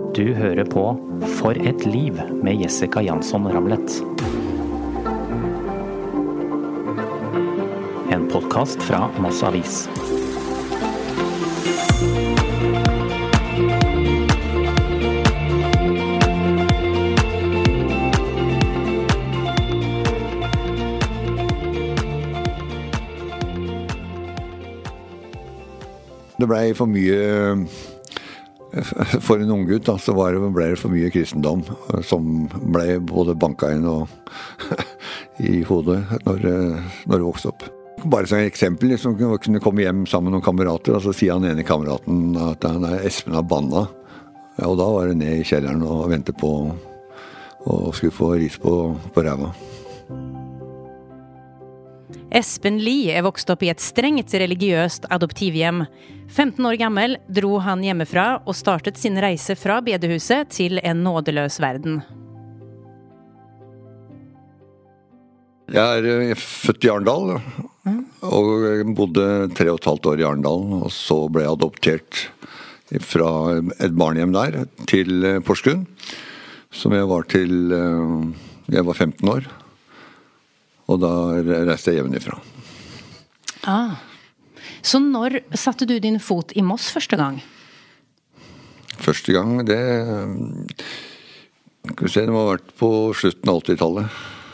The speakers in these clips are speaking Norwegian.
Du hører på For et liv med Jessica Jansson Ramlet. En podcast fra Moss Avis. Det ble for mye, for en ung gutt da, så ble det for mye kristendom, som ble både banka inn og i hodet når det vokste opp. Bare som et eksempel, liksom, kunne komme hjem sammen med noen kamerater, og så sier han ene kameraten at han Espen har banna. Ja, og da var det ned i kjelleren og vente på og skulle få ris på ræva. Espen Lie vokst opp i et strengt religiøst adoptivhjem. 15 år gammel dro han hjemmefra og startet sin reise fra bedehuset til en nådeløs verden. Jeg født i Arendal, og bodde 3,5 år i Arendal, og så ble jeg adoptert fra et barnehjem der til Porsgrunn, som jeg var til jeg var 15 år. Og da reiste jeg hjemmefra. Så når satte du din fot i Moss første gang? Første gang, det må ha vært på slutten av 80-tallet.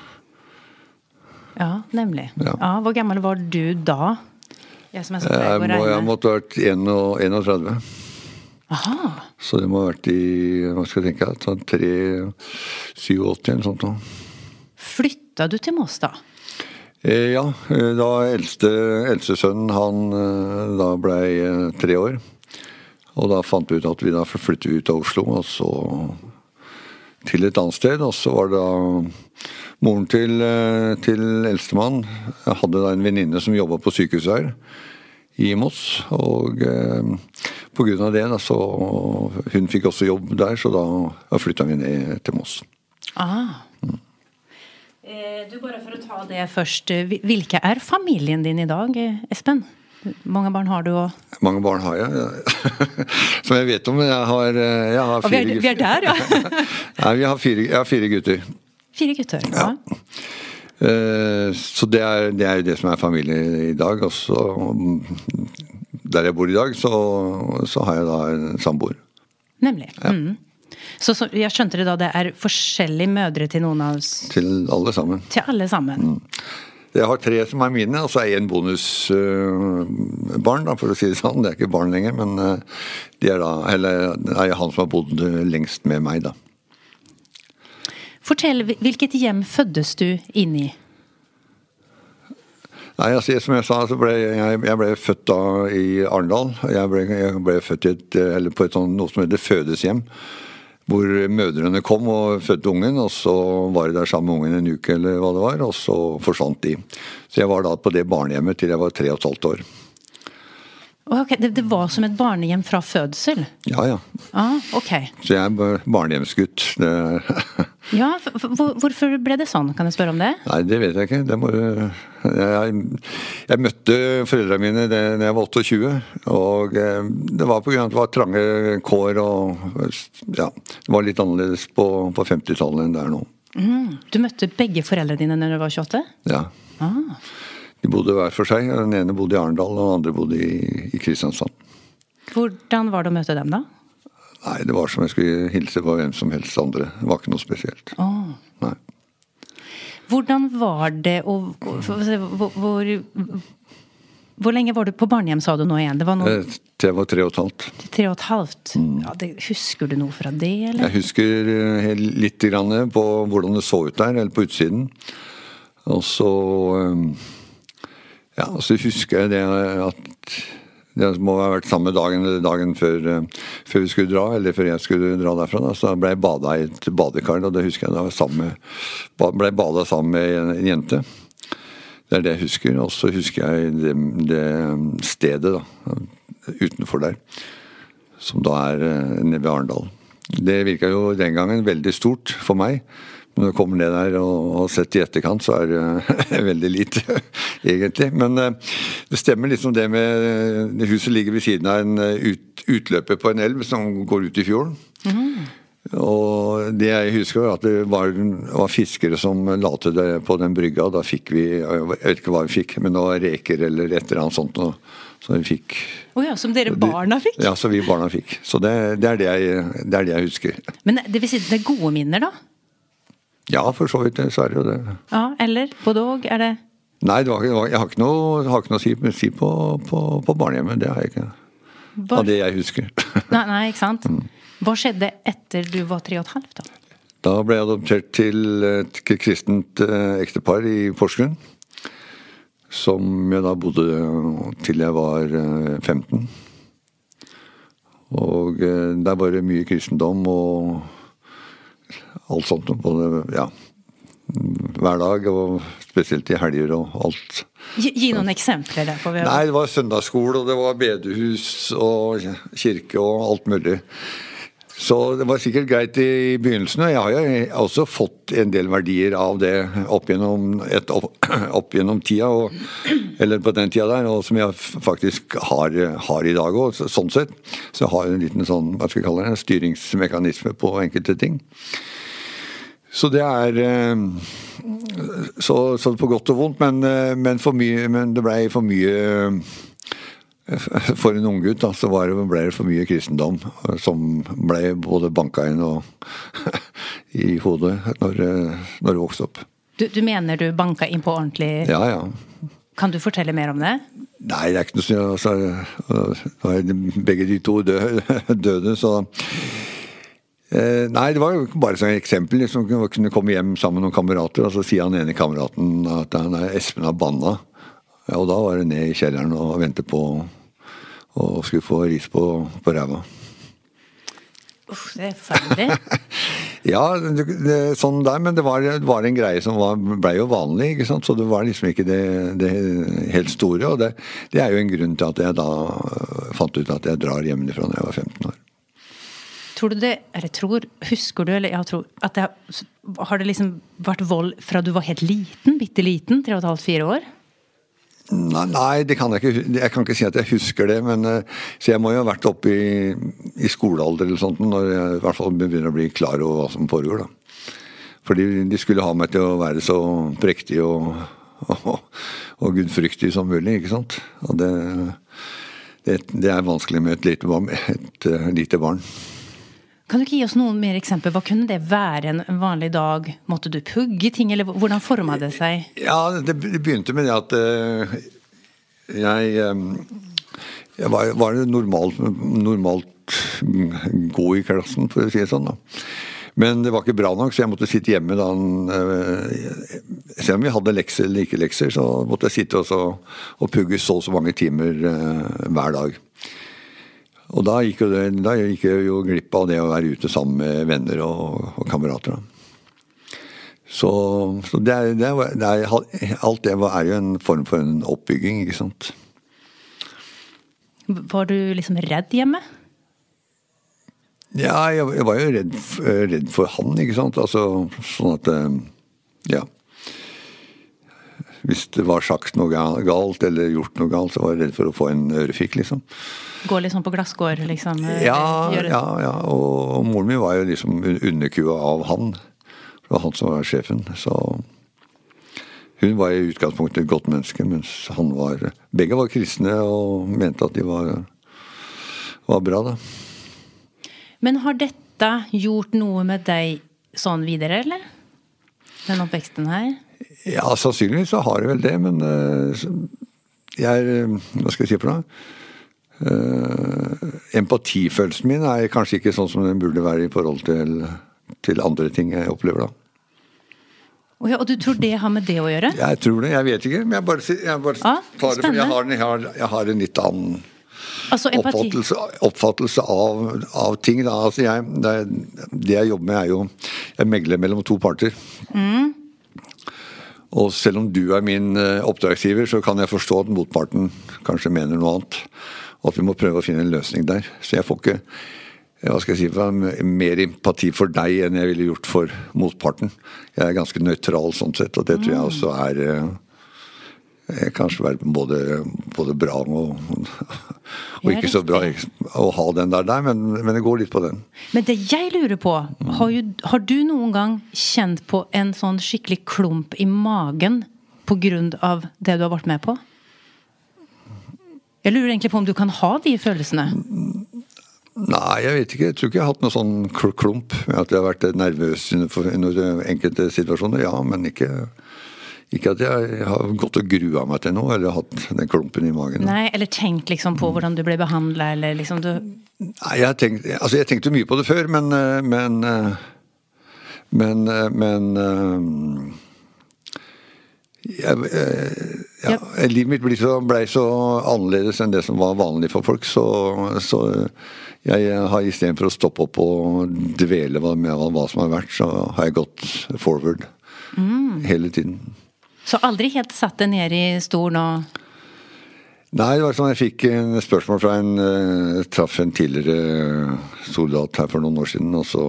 Ja, nemlig. Ja. Hvor gammel var du da? Jeg måtte ha vært 31. Aha. Så det må ha vært i, hva skal jeg tenke, 87 eller sånt nå. Flytta du til Moss da? Ja, da eldste sønnen, han da ble 3 år. Og da fant vi ut at vi da flyttet ut av Oslo, og så til et annet sted. Og så var det da moren til eldstemann. Jeg hadde da en venninne som jobbet på sykehuset her i Moss, og på grunn av det da, så hun fikk også jobb der, så da flyttet vi ned til Moss. Du, bare for å ta det først, hvilke familien din i dag, Espen? Mange barn har du også? Mange barn har jeg, som jeg vet om. Jeg har 4 gutter. Vi der, ja. Nei, jeg har 4 gutter. 4 gutter, ja. Så det er jo det som er familie i dag. Og så, der jeg bor i dag, så har jeg da en samboer. Nemlig, Så jeg skjønte det da, det er forskjellige mødre til noen av oss? Til alle sammen. Til alle sammen. Jeg har 3 som er mine, og så er jeg en bonusbarn, for å si det sånn. Det er ikke barn lenger, men det er han som har bodd lengst med meg da. Fortell, hvilket hjem føddes du inn i? Nei, altså, som jeg sa, så jeg ble født da i Arendal. Jeg ble født på et sånt, noe som heter fødeshjem, hvor mødrene kom og fødte ungen, og så var de der sammen med ungen en uke eller hva det var, og så forsvant de. Så jeg var da på det barnehjemmet til jeg var 3,5 år. Ok, det var som et barnehjem fra fødsel? Ja. Ok. Så jeg er barnehjemsgutt. Ja, hvorfor ble det sånn? Kan jeg spørre om det? Nei, det vet jeg ikke. Jeg møtte foreldrene mine da jeg var 28, og det var på grunn av at det var trange kår, og ja, det var litt annerledes på 50-tallet enn det er nå. Du møtte begge foreldrene dine når du var 28? Ja. De bodde hver for seg. Den ene bodde i Arendal, og den andre bodde i Kristiansand. Hvordan var det å møte dem da? Nei, det var som jeg skulle hilse på hvem som helst andre. Det var ikke noe spesielt. Nei. Hvordan var det hvor lenge var du på barnehjem, sa du nå igjen? Det var 3,5. 3,5? Ja, husker du noe fra det, eller? Jeg husker litt grann på hvordan det så ut der, eller på utsiden. Og så husker jeg det at det må ha vært samme dagen før vi skulle dra, eller før jeg skulle dra derfra. Da. Så ble jeg badet i et badekar, og det husker jeg da ble badet sammen med en jente. Det er det jeg husker, og så husker jeg det stedet da, utenfor der, som da er nede ved Arendal. Det virket jo den gangen veldig stort for meg, Når du kommer ned der og har sett i etterkant, så er det veldig lite, egentlig. Men det stemmer liksom det med... Huset ligger ved siden av en utløpet på en elv som går ut i fjorden. Og det jeg husker var at det var fiskere som la til det på den brygga. Da fikk vi, jeg vet ikke hva vi fikk, men det var reker eller et eller annet sånt. Så vi fikk. Som dere barna fikk? Ja, så vi barna fikk. Så det er det jeg husker. Men det vil si det er gode minner da? Ja, for så vidt, så er det jo det. Ja, eller både og, er det? Nei, jeg har ikke noe å si på barnehjemmet, det har jeg ikke. Av det jeg husker. Nei, ikke sant? Hva skjedde etter du var 3,5 da? Da ble jeg adoptert til et kristent ektepar i Porsgrunn, som jeg da bodde til jeg var 15. Og der var det mye kristendom og alt sånt, både, ja, hver dag, og spesielt i helger og alt. Gi noen eksempler der. Nei, det var søndagsskole, og det var bedehus og kirke og alt mulig. Så det var sikkert greit i begynnelsen, og jeg har jo også fått en del verdier av det opp gjennom tida, eller på den tida der, og som jeg faktisk har i dag også, sånn sett. Så jeg har en liten sånn, hva skal jeg kalle det, styringsmekanisme på enkelte ting. Så det er så på godt og vondt, men det ble for mye for en ung gutt da, så ble det for mye kristendom som ble både banka inn og i hodet når du vokste opp. Du mener du banka inn på ordentlig? Ja. Kan du fortelle mer om det? Nei, det er ikke noe sånn, begge de to døde, så nei, det var jo bare sånn eksempel, liksom, kunne komme hjem sammen med noen kamerater, og så sier han ene kameraten at Espen har banna. Ja, og da var det ned i kjelleren og vente på og skulle få ris på ræva. Det er forferdelig. Ja, sånn der, men det var en greie som ble jo vanlig, ikke sant? Så det var liksom ikke det helt store, og det er jo en grunn til at jeg da fant ut at jeg drar hjemmefra når jeg var 15 år. Tror du det, husker du, eller jeg tror, at har det liksom vært vold fra du var helt liten, bitteliten, 3,5-4 år? Nei, det kan jeg ikke. Jeg kan ikke si at jeg husker det, men så jeg må jo ha vært oppe i skolealder eller sånt, når jeg i hvert fall begynner å bli klar over hva som foregår da. Fordi de skulle ha meg til å være så prektig og gudfryktig som mulig, ikke sant? Og det er vanskelig med et lite barn. Kan du ikke gi oss noen mer eksempler? Hva kunne det være en vanlig dag? Måtte du pugge ting, eller hvordan formet det seg? Ja, det begynte med det at jeg var normalt god i klassen, for å si det sånn da. Men det var ikke bra nok, så jeg måtte sitte hjemme da. Selv om vi hadde lekser eller ikke lekser, så måtte jeg sitte og pugge så mange timer hver dag. Og da gikk jeg jo glipp av det å være ute sammen med venner og kamerater. Så alt det er jo en form for en oppbygging, ikke sant? Var du liksom redd hjemme? Ja, jeg var jo redd for han, ikke sant? Altså, sånn at, ja. Hvis det var sagt noe galt eller gjort noe galt, så var jeg redd for å få en ørefik, liksom. Gå liksom på glassgård, liksom? Ja, og moren min var jo liksom underkua av han. Det var han som var sjefen, så hun var i utgangspunktet et godt menneske, mens begge var kristne og mente at de var bra da. Men har dette gjort noe med deg sånn videre, eller? Den oppveksten her? Ja, sannsynligvis så har det vel det, men hva skal jeg si for noe? Empatifølelsen min er kanskje ikke sånn som den burde være i forhold til andre ting jeg opplever da. Og du tror det har med det å gjøre? Jeg tror det, jeg vet ikke, men jeg bare tar det, for jeg har en litt annen oppfattelse av ting da. Altså det jeg jobber med er jo, jeg megler mellom to parter. Og selv om du er min oppdragsgiver, så kan jeg forstå at motparten kanskje mener noe annet. Og at vi må prøve å finne en løsning der. Så jeg får ikke, hva skal jeg si, mer empati for deg enn jeg ville gjort for motparten. Jeg er ganske nøytral sånn sett, og det tror jeg også kanskje være både bra og ikke så bra å ha den der, men det går litt på den. Men det jeg lurer på, har du noen gang kjent på en sånn skikkelig klump i magen på grunn av det du har vært med på? Jeg lurer egentlig på om du kan ha de følelsene. Nei, jeg vet ikke. Jeg tror ikke jeg har hatt noe sånn klump med at jeg har vært nervøs under enkelte situasjoner. Ja, men ikke at jeg har gått og grua meg til noe, eller hatt den klumpen i magen. Nei, eller tenkt liksom på hvordan du ble behandlet, eller liksom du... Nei, jeg tenkte mye på det før, men livet mitt ble så annerledes enn det som var vanlig for folk, så jeg har i stedet for å stoppe opp og dvele med hva som har vært, så har jeg gått forward hele tiden. Så aldri helt satt deg ned i stolen og... Nei, det var sånn jeg fikk en spørsmål fra traff en tidligere soldat her for noen år siden, og så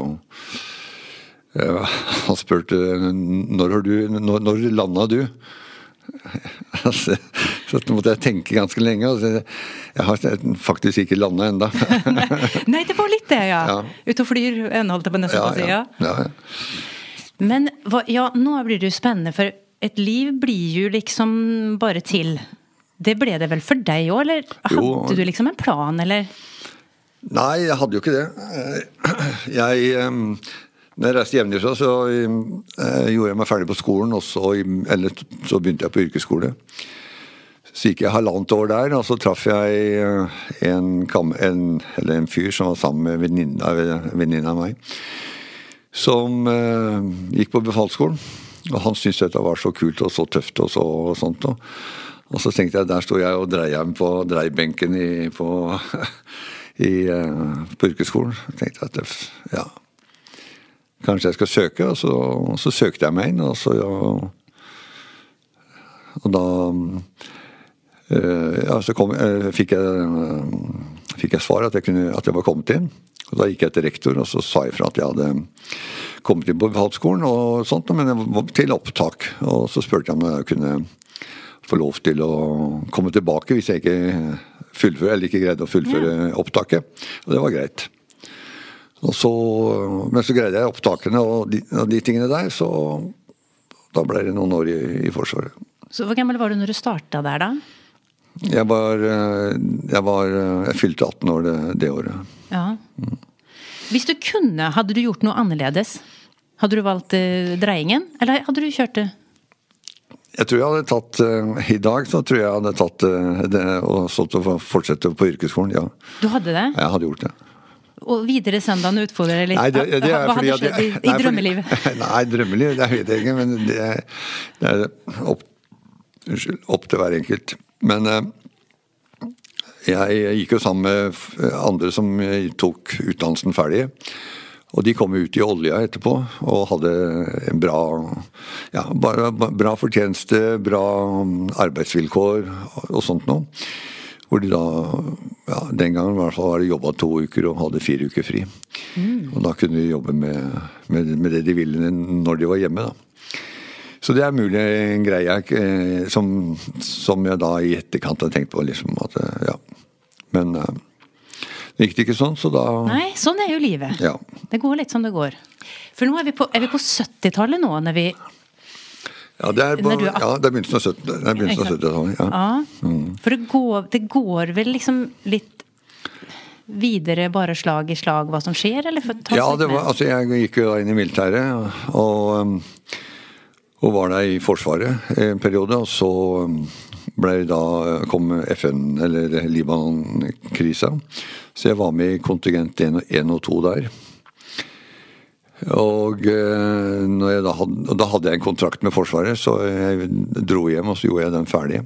han spurte når landet du? Så måtte jeg tenke ganske lenge, og jeg har faktisk ikke landet enda. Nei, det var litt det, ja. Ut og flyr, holdt jeg på nesten å si, ja. Men nå blir det jo spennende, for et liv blir jo liksom bare til. Det ble det vel for deg også, eller hadde du liksom en plan, eller? Nei, jeg hadde jo ikke det. Når jeg reiste hjemmefra, så gjorde jeg meg ferdig på skolen, og så begynte jeg på yrkesskole. Så gikk jeg 1,5 år der, og så traff jeg en fyr som var sammen med venninna av meg, som gikk på befalsskolen. Og han syntes dette var så kult og så tøft og sånt. Og så tenkte jeg, der stod jeg og dreide på dreibenken på yrkesskolen. Jeg tenkte at kanskje jeg skal søke, og så søkte jeg meg inn, og da fikk jeg svar at jeg var kommet inn. Og da gikk jeg til rektor, og så sa jeg fra at jeg hadde kommet inn på befalsskolen og sånt, men jeg var til opptak. Og så spurte jeg om jeg kunne få lov til å komme tilbake hvis jeg ikke greide å fullføre opptaket. Og det var greit. Men så greide jeg opptakene og de tingene der, så da ble det noen år i Forsvaret. Så hvor gammel var du når du startet der da? Jeg fylte 18 år det året. Ja. Hvis du kunne, hadde du gjort noe annerledes? Hadde du valgt dreiingen, eller hadde du kjørt det? Jeg tror jeg hadde tatt, i dag så tror jeg hadde tatt det og fortsette på yrkesskolen, ja. Du hadde det? Jeg hadde gjort det. Og videre søndan utfordrer litt. Nei, det er hva hadde skjedd i drømmelivet? Nei, drømmeliv, det vet jeg ikke, men det er opp til hver enkelt. Men jeg gikk jo sammen med andre som tok utdannelsen ferdig, og de kom ut i olja etterpå, og hadde en bra fortjeneste, bra arbeidsvilkår og sånt noe. Hvor de da, den gangen i hvert fall var det jobbet 2 uker og hadde 4 uker fri. Og da kunne de jobbe med det de ville når de var hjemme da. Så det er mulig en greie som jeg da i etterkant har tenkt på liksom at, men det gikk ikke sånn, så da... Nei, sånn er jo livet. Ja. Det går litt som det går. For nå er vi på 70-tallet nå, når vi... Ja, det er begynnelsen av 70-tallet, ja. For det går vel liksom litt videre, bare slag i slag, hva som skjer, eller? Ja, jeg gikk jo da inn i militæret, og var der i Forsvaret en periode, og så kom FN, eller Libanon-krisa, så jeg var med i kontingent 1 og 2 der. Og da hadde jeg en kontrakt med Forsvaret, så jeg dro hjem, og så gjorde jeg den ferdig.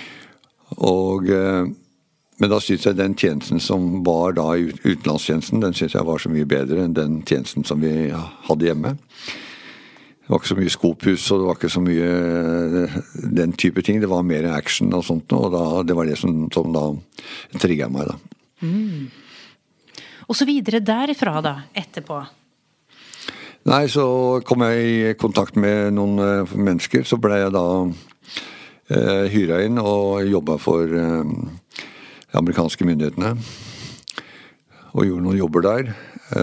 Men da synes jeg den tjenesten som var da i utenlandstjenesten, den synes jeg var så mye bedre enn den tjenesten som vi hadde hjemme. Det var ikke så mye skopus, og det var ikke så mye den type ting. Det var mer action og sånt, og det var det som da trigget meg da. Og så videre derifra da, etterpå? Nei, så kom jeg i kontakt med noen mennesker, så ble jeg da hyret inn og jobbet for amerikanske myndighetene. Og gjorde noen jobber der.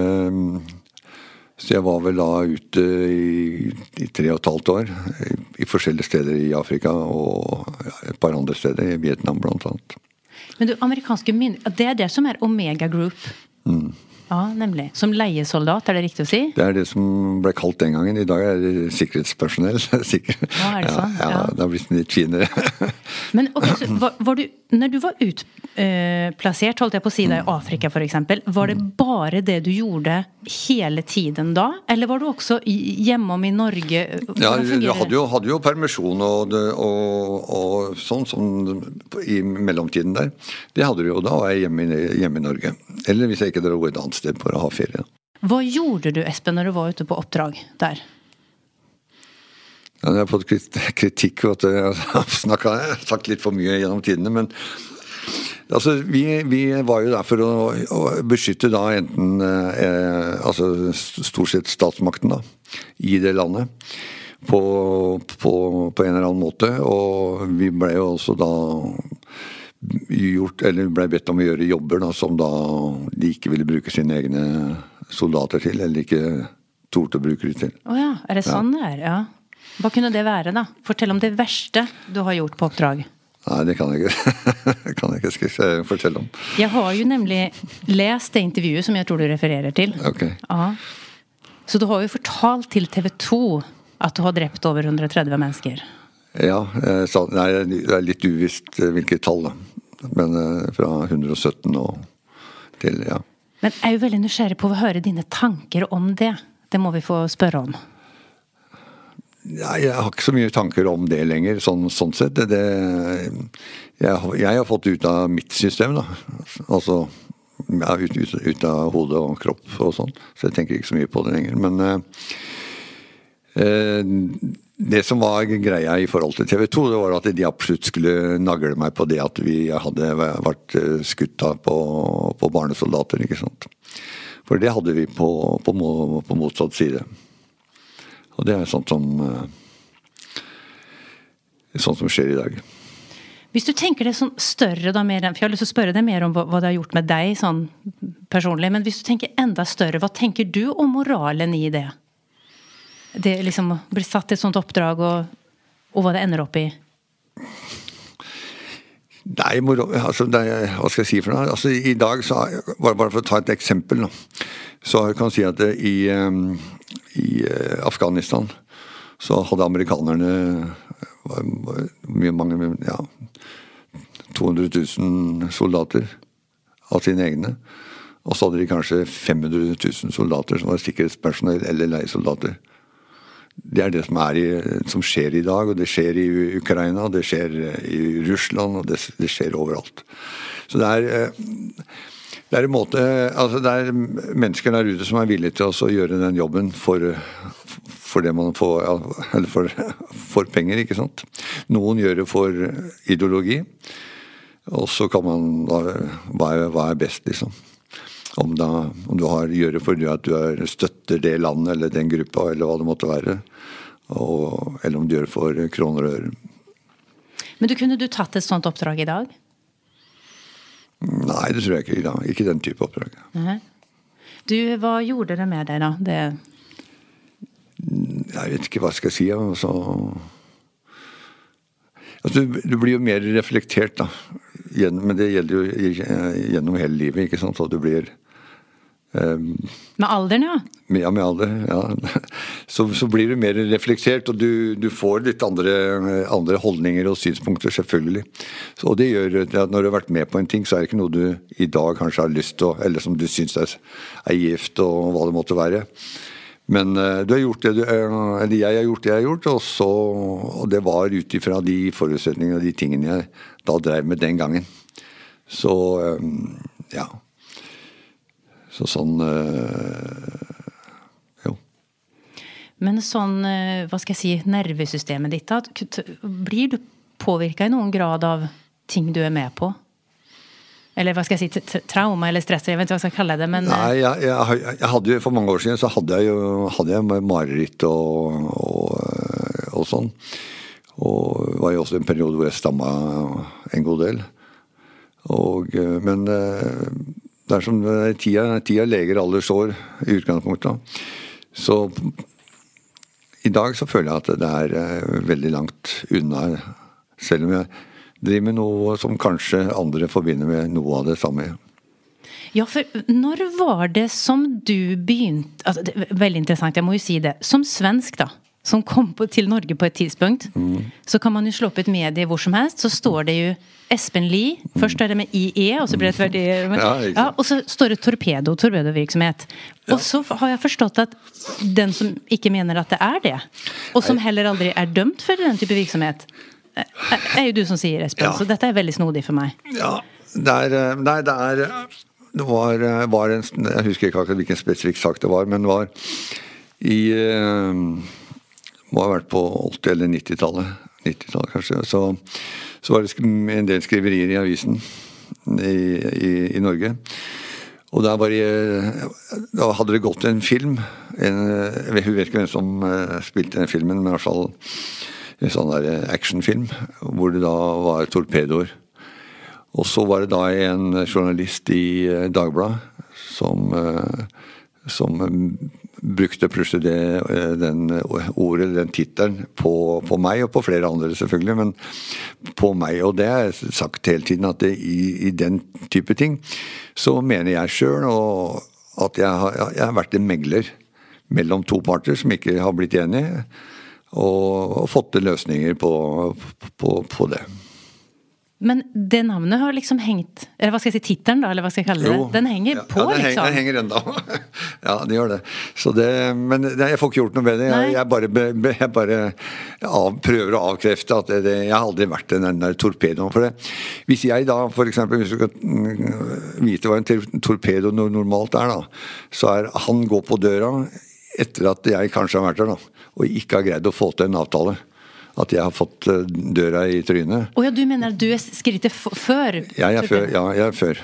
Så jeg var vel da ute i 3,5 år i forskjellige steder i Afrika og et par andre steder, i Vietnam blant annet. Men du, amerikanske myndigheter, det det som Omega Group? Ja, nemlig. Som leiesoldat, det riktig å si? Det det som ble kalt den gangen. I dag det sikkerhetspersonell. Ja, det sånn? Ja, det har blitt litt finere. Men okay, var du, når du var utplassert, holdt jeg på å si det, i Afrika for eksempel, var det bare det du gjorde hele tiden da? Eller var du også hjemme i Norge? Ja, jeg hadde jo permisjon og sånn i mellomtiden der. Det hadde du jo da, og jeg hjemme i Norge. Eller hvis jeg ikke drar et annet sted for å ha ferie. Hva gjorde du, Espen, når du var ute på oppdrag der? Ja, jeg har fått kritikk for at jeg har sagt litt for mye gjennom tidene, men altså, vi var jo der for å beskytte da enten altså stort sett statsmakten da, i det landet på en eller annen måte, og vi ble jo også da ble bedt om å gjøre jobber da, som da de ikke ville bruke sine egne soldater til, eller ikke torde å bruke det til. Åja, det sånn det Ja. Hva kunne det være da? Fortell om det verste du har gjort på oppdrag. Nei, det kan jeg ikke fortelle om. Jeg har jo nemlig lest det intervjuet som jeg tror du refererer til. Ok. Ja. Så du har jo fortalt til TV 2 at du har drept over 130 mennesker. Ja, det litt uvisst hvilket tall da. Men fra 117 og til, ja. Men jeg jo veldig nysgjerrig på å høre dine tanker om det. Det må vi få spørre om. Jeg har ikke så mye tanker om det lenger, sånn sett. Jeg har fått ut av mitt system da. Altså, ut av hodet og kropp og sånn. Så jeg tenker ikke så mye på det lenger. Men det som var greia i forhold til TV 2, det var at de absolutt skulle nagle meg på det at vi hadde vært skutt på barnesoldater, ikke sant? For det hadde vi på motsatt side. Og det sånt som skjer i dag. Hvis du tenker det sånn større da, for jeg har lyst til å spørre deg mer om hva det har gjort med deg sånn personlig, men hvis du tenker enda større, hva tenker du om moralen i det? Det liksom blir satt i et sånt oppdrag og hva det ender opp i? Nei, altså, hva skal jeg si for noe? Altså, i dag, så, bare for å ta et eksempel, så kan jeg si at i Afghanistan så hadde amerikanerne mange, 200 000 soldater av sine egne, og så hadde de kanskje 500 000 soldater som var sikkerhetspersonell eller leiesoldater. Det det som skjer i dag, og det skjer i Ukraina, det skjer i Russland, og det skjer overalt. Så det en måte, altså det mennesker der ute som villige til å gjøre den jobben for det man får, eller for penger, ikke sant? Noen gjør det for ideologi, og så kan man da, hva best, liksom. Om du gjør det fordi at du støtter det landet, eller den gruppa, eller hva det måtte være, eller om du gjør det for kroner og øre. Men kunne du tatt et sånt oppdrag i dag? Nei, det tror jeg ikke i dag. Ikke den type oppdrag. Du, hva gjorde det med deg da? Jeg vet ikke hva jeg skal si. Altså, du blir jo mer reflektert da. Men det gjelder jo gjennom hele livet, ikke sant? Så du blir... med alderen, ja? Ja, med alder, ja. Så blir du mer reflektert, og du får litt andre holdninger og synspunkter, selvfølgelig. Og det gjør at når du har vært med på en ting, så det ikke noe du i dag kanskje har lyst til, eller som du synes gift, og hva det måtte være. Men du har gjort det eller jeg har gjort det jeg har gjort, og det var utifra de forutsetningene og de tingene jeg da drev med den gangen. Så, ja. Så sånn, jo. Men sånn, hva skal jeg si, nervesystemet ditt da, blir du påvirket i noen grad av ting du med på? Eller hva skal jeg si, trauma eller stress, jeg vet ikke hva jeg skal kalle det, men... Nei, jeg hadde jo, for mange år siden så hadde jeg mareritt og sånn. Og var jo også en periode hvor jeg stammet en god del. Men det som tida leger alle sår i utgangspunktet. Så i dag så føler jeg at det veldig langt unna, selv om jeg driver med noe som kanskje andre forbinder med noe av det samme. Ja, for når var det som du begynte, altså det veldig interessant, jeg må jo si det, som svensk da, som kom til Norge på et tidspunkt, så kan man jo slå opp et medie hvor som helst, så står det jo Espen Lie, først det med IE, og så blir det veldig, og så står det torpedovirksomhet. Og så har jeg forstått at den som ikke mener at det det, og som heller aldri dømt for den type virksomhet, jo du som sier, Espen, så dette veldig snodig for meg. Ja, det var en, jeg husker ikke akkurat hvilken spesifikk sak det var, men det var må ha vært på 80- eller 90-tallet kanskje, så var det en del skriverier i avisen i Norge. Og da hadde det gått en film, jeg vet ikke hvem som spilte den filmen, men i hvert fall en sånn der actionfilm, hvor det da var torpedoer. Og så var det da en journalist i Dagbladet som brukte plutselig den titelen på meg, og på flere andre selvfølgelig, men på meg, og det har jeg sagt hele tiden, at i den type ting, så mener jeg selv, og at jeg har vært en megler mellom to parter som ikke har blitt enige, og fått til løsninger på det. Men det navnet har liksom hengt, eller hva skal jeg si, tittelen da, eller hva skal jeg kalle det? Den henger på, liksom. Den henger enda. Ja, det gjør det. Så men jeg får ikke gjort noe med det. Jeg bare prøver å avkrefte at jeg har aldri vært den der torpedoen for det. Hvis jeg da, for eksempel, hvis du kan vite hva en torpedo normalt da, så han går på døra etter at jeg kanskje har vært der da, og ikke har greid å få til en avtale. At jeg har fått døra i trynet. Ja, du mener at du skrittet før? Ja, jeg er før.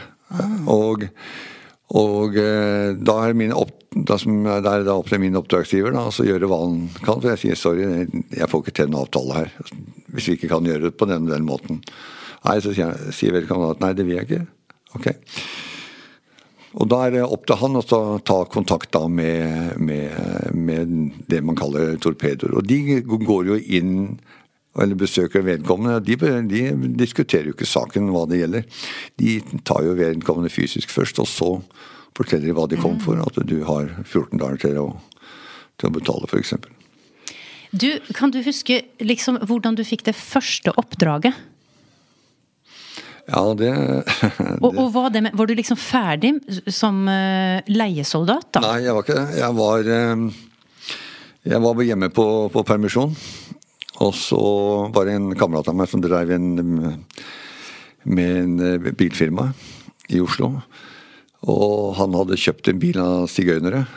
Og da er det opp til min oppdragsgiver da, så gjøre hva han kan, for jeg sier, sorry, jeg får ikke til en avtale her, hvis vi ikke kan gjøre det på den måten. Nei, så sier vedkommende at nei, det vil jeg ikke. Ok. Og da er det opp til han å ta kontakt da med det man kaller torpedoer. Og de går jo inn, eller besøker vedkommende. De diskuterer jo ikke saken hva det gjelder. De tar jo vedkommende fysisk først, og så forteller de hva de kom for, at du har 14 dager til å betale, for eksempel. Kan du huske liksom, hvordan du fikk det første oppdraget? Ja, Og var du liksom ferdig som leiesoldat da? Nei, jeg var ikke det. Jeg var hjemme på permisjon, og så var det en kamerat av meg som drev med en bilfirma i Oslo, og han hadde kjøpt en bil av sigøynere,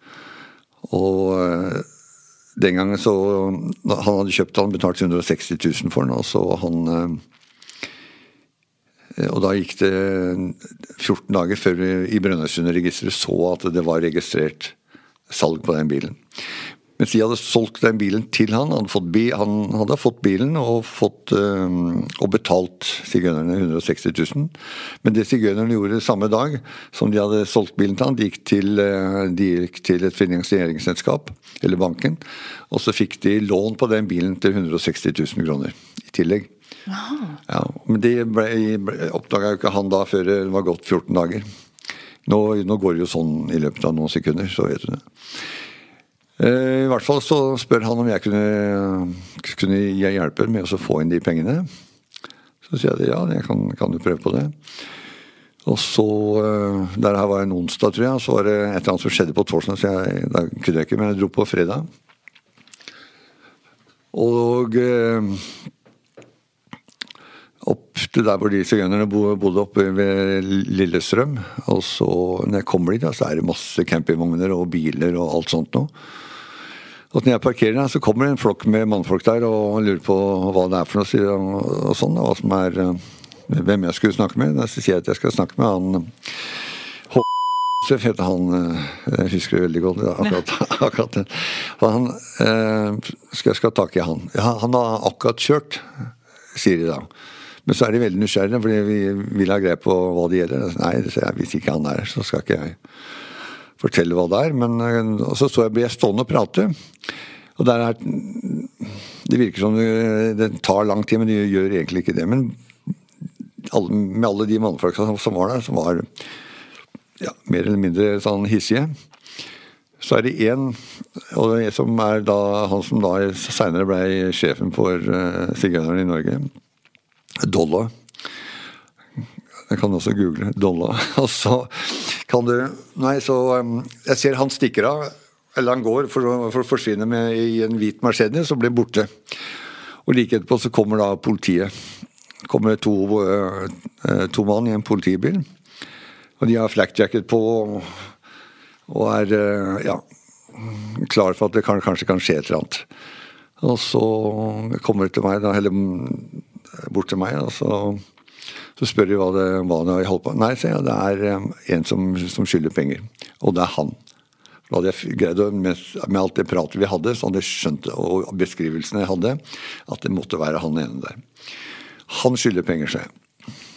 og den gangen så han hadde kjøpt, han betalt 160 000 for den, og så og da gikk det 14 dager før vi i Brønnøysundregisteret så at det var registrert salg på den bilen. Mens de hadde solgt den bilen til han hadde fått bilen og betalt sigøynerne 160 000. Men det sigøynerne gjorde samme dag som de hadde solgt bilen til han, de gikk til et finansieringsselskap, eller banken, og så fikk de lån på den bilen til 160 000 kroner i tillegg. Ja, men det oppdaget jo ikke han da før det var gått 14 dager. Nå går det jo sånn i løpet av noen sekunder, så vet du det. I hvert fall så spør han om jeg kunne hjelpe med å få inn de pengene. Så sier jeg ja, jeg kan jo prøve på det. Og så, der her var en onsdag tror jeg, så var det et eller annet som skjedde på torsdag, så da kunne jeg ikke, men jeg dro på fredag. Og opp til der hvor de sigøynerne bodde oppe ved Lillestrøm, og så når jeg kommer dit, så det masse campingvogner og biler og alt sånt nå. Og når jeg parkerer der, så kommer det en flokk med mannfolk der og lurer på hva det for noe, og sånn, hva som hvem jeg skulle snakke med. Da sier jeg at jeg skal snakke med han Så jeg husker det veldig godt, akkurat den. Han, skal tak i han. Ja, han har akkurat kjørt, sier de da. Men så er de veldig nysgjerrige, fordi vi vil ha grep på hva det gjelder. Nei, hvis ikke han er, så skal ikke jeg fortelle hva det er. Men så ble jeg stående og prate. Og det virker som det tar lang tid, men det gjør egentlig ikke det. Men med alle de mannfolkene som var der, som var mer eller mindre sånn hissige, så er det en, og det som er da, han som da senere ble sjefen for sigøynerne i Norge, Dolla. Jeg kan også google Dolla. Og så kan du, jeg ser han stikker av, eller han går for å forsvinne i en hvit Mercedes og blir borte. Og like etterpå så kommer da politiet. Kommer to mann i en politibil. Og de har flakjacket på og er klar for at det kanskje kan skje et eller annet. Og så kommer det til meg, eller bort til meg, og så spør de hva det har holdt på. Nei, sier jeg, det er en som skylder penger. Og det er han. Da hadde jeg greid med alt det pratet vi hadde, så hadde jeg skjønt, og beskrivelsene jeg hadde, at det måtte være han ene der. Han skylder penger, sier jeg.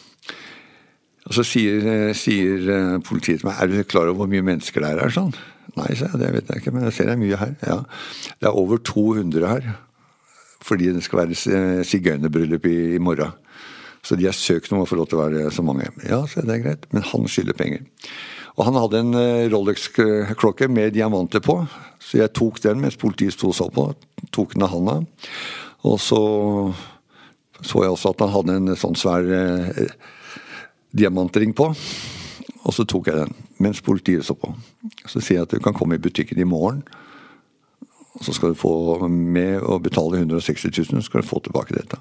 Og så sier politiet til meg, er du klar over hvor mye mennesker det er sånn? Nei, sier jeg, det vet jeg ikke, men jeg ser det er mye her. Ja, det er over 200 her, fordi det skal være sigøynerbryllup i morgen. Så de har søkt om å få lov til å være så mange. Ja, så det er greit, men han skylder penger. Og han hadde en Rolex-klokke med diamanter på, så jeg tok den mens politiet stod så på, tok den av handa, og så jeg også at han hadde en sånn svær diamantring på, og så tok jeg den, mens politiet så på. Så sier jeg at du kan komme i butikken i morgen, og så skal du få med å betale 160 000, så skal du få tilbake dette.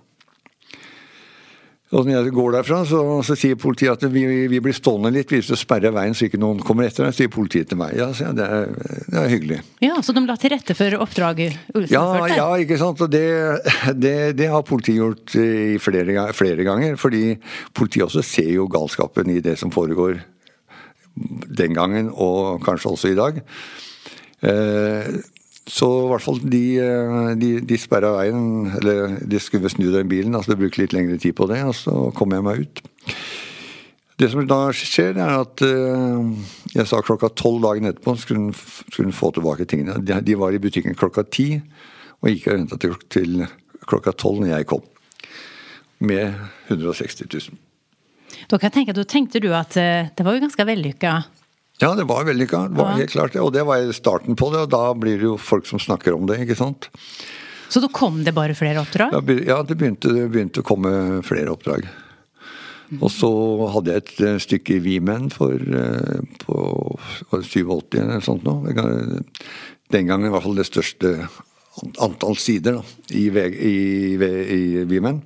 Og når jeg går derfra, så sier politiet at vi blir stående litt, hvis du sperrer veien så ikke noen kommer etter deg, sier politiet til meg. Ja, så det er hyggelig. Ja, så de la til rette for oppdraget Olsen førte? Ja, ikke sant, og det har politiet gjort flere ganger, fordi politiet også ser jo galskapen i det som foregår den gangen, og kanskje også i dag. Så i hvert fall de sperret veien, eller de skulle snu den bilen, altså det brukte litt lengre tid på det, og så kom jeg meg ut. Det som da skjer er at jeg sa klokka 12 dagen etterpå skulle hun få tilbake tingene. De var i butikken klokka 10, og gikk og ventet til klokka 12 når jeg kom, med 160 000. Da tenkte du at det var jo ganske vellykket. Ja, det var vellykket, det var helt klart det, og det var starten på det, og da blir det jo folk som snakker om det, ikke sant? Så da kom det bare flere oppdrag? Ja, det begynte å komme flere oppdrag. Og så hadde jeg et stykke i V-Men på 87 eller sånt nå. Den gangen i hvert fall det største antall sider da, i V-Men.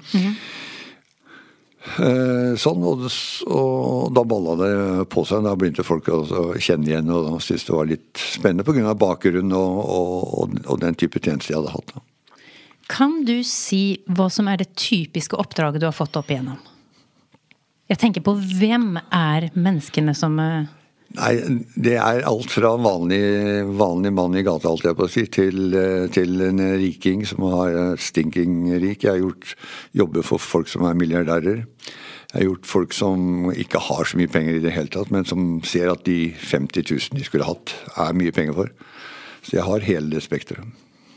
Sånn, og da ballet det på seg. Da begynte folk å kjenne igjen, og da syntes det var litt spennende på grunn av bakgrunnen og den type tjeneste jeg hadde hatt. Kan du si hva som er det typiske oppdraget du har fått opp igjennom? Jeg tenker på hvem er menneskene som... Nei, det er alt fra vanlig mann i gata, alt jeg på å si, til en riking som har stinking rik. Jeg har jobber for folk som er milliardærer. Jeg har gjort folk som ikke har så mye penger i det hele tatt, men som ser at de 50 000 de skulle hatt er mye penger for. Så jeg har hele det spektret.